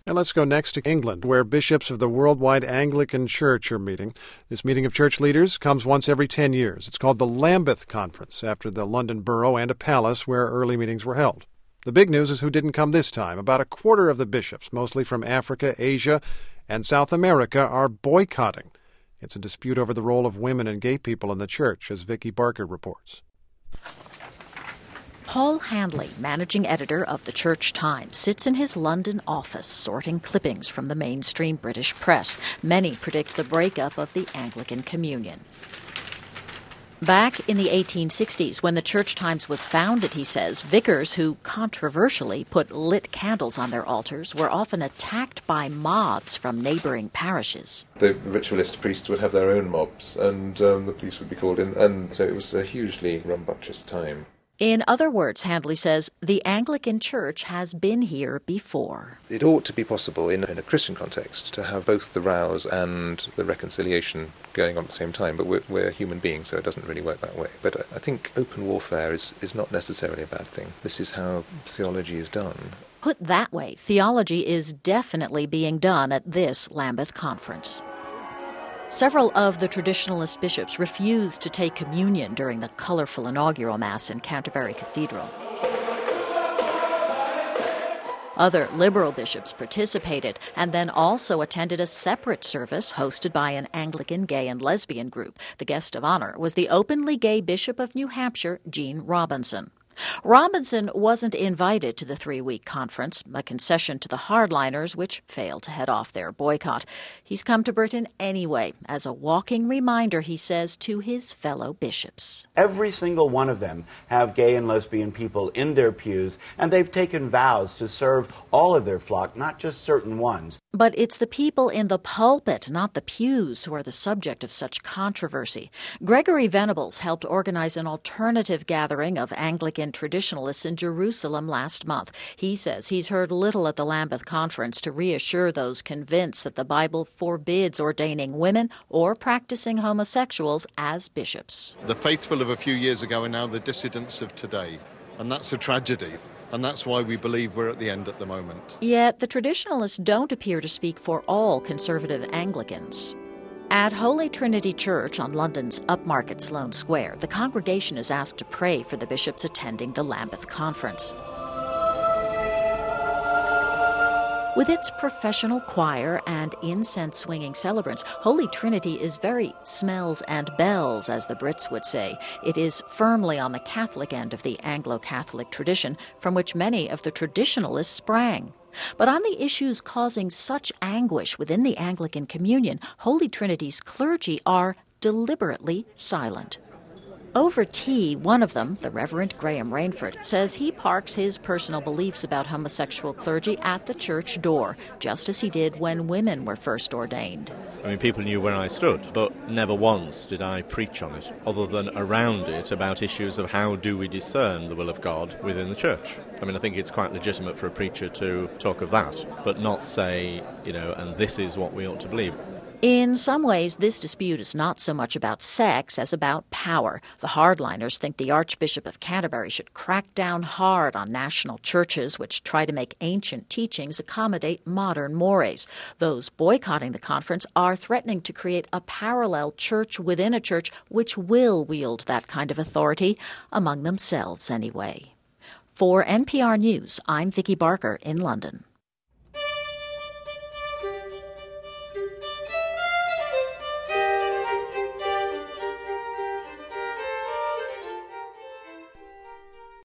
And let's go next to England, where bishops of the Worldwide Anglican Church are meeting. This meeting of church leaders comes once every 10 years. It's called the Lambeth Conference, after the London Borough and a palace where early meetings were held. The big news is who didn't come this time. About a quarter of the bishops, mostly from Africa, Asia, and South America, are boycotting. It's a dispute over the role of women and gay people in the church, as Vicki Barker reports. Paul Handley, managing editor of the Church Times, sits in his London office sorting clippings from the mainstream British press. Many predict the breakup of the Anglican Communion. Back in the 1860s, when the Church Times was founded, he says, vicars who controversially put lit candles on their altars were often attacked by mobs from neighbouring parishes. The ritualist priests would have their own mobs, and the police would be called in, and so it was a hugely rambunctious time. In other words, Handley says, the Anglican Church has been here before. It ought to be possible in a Christian context to have both the rows and the reconciliation going on at the same time, but we're human beings, so it doesn't really work that way. But I think open warfare is not necessarily a bad thing. This is how theology is done. Put that way, theology is definitely being done at this Lambeth Conference. Several of the traditionalist bishops refused to take communion during the colourful inaugural Mass in Canterbury Cathedral. Other liberal bishops participated and then also attended a separate service hosted by an Anglican gay and lesbian group. The guest of honour was the openly gay Bishop of New Hampshire, Gene Robinson. Robinson wasn't invited to the 3-week conference, a concession to the hardliners, which failed to head off their boycott. He's come to Britain anyway, as a walking reminder, he says, to his fellow bishops. Every single one of them have gay and lesbian people in their pews, and they've taken vows to serve all of their flock, not just certain ones. But it's the people in the pulpit, not the pews, who are the subject of such controversy. Gregory Venables helped organize an alternative gathering of Anglican traditionalists in Jerusalem last month. He says he's heard little at the Lambeth Conference to reassure those convinced that the Bible forbids ordaining women or practicing homosexuals as bishops. The faithful of a few years ago are now the dissidents of today, and that's a tragedy. And that's why we believe we're at the end at the moment. Yet the traditionalists don't appear to speak for all conservative Anglicans. At Holy Trinity Church on London's upmarket Sloane Square, the congregation is asked to pray for the bishops attending the Lambeth Conference. With its professional choir and incense-swinging celebrants, Holy Trinity is very smells and bells, as the Brits would say. It is firmly on the Catholic end of the Anglo-Catholic tradition, from which many of the traditionalists sprang. But on the issues causing such anguish within the Anglican Communion, Holy Trinity's clergy are deliberately silent. Over tea, one of them, the Reverend Graham Rainford, says he parks his personal beliefs about homosexual clergy at the church door, just as he did when women were first ordained. I mean, people knew where I stood, but never once did I preach on it, other than around it about issues of how do we discern the will of God within the church. I mean, I think it's quite legitimate for a preacher to talk of that, but not say, and this is what we ought to believe. In some ways, this dispute is not so much about sex as about power. The hardliners think the Archbishop of Canterbury should crack down hard on national churches which try to make ancient teachings accommodate modern mores. Those boycotting the conference are threatening to create a parallel church within a church which will wield that kind of authority, among themselves anyway. For NPR News, I'm Vicki Barker in London.